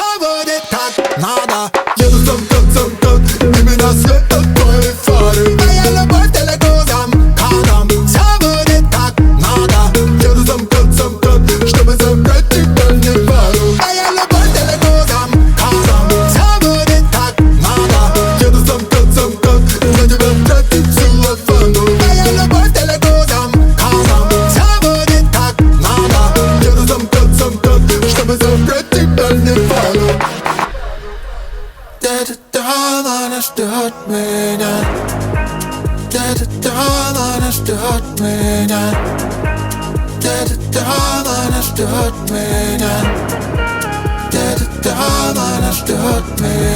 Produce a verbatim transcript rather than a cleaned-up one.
заводит как надо. Еду замкнут, замкнут, именно светом твоей фары. Моя любовь далеко за МКАДом заводит как надо. Еду замкнут, замкнут, чтобы забрать тебя в Неваду. Моя любовь далеко за МКАДом заводит как надо. Еду замкнут, замкнут, за тебя тратить всю лаванду. Моя любовь далеко за МКАДом заводит как надо. Еду замкнут, замкнут, чтобы забрать тебя в Неваду. Где-то там она ждет меня. Где-то там она ждет меня. Где-то там она ждет меня. Где-то там она ждет меня.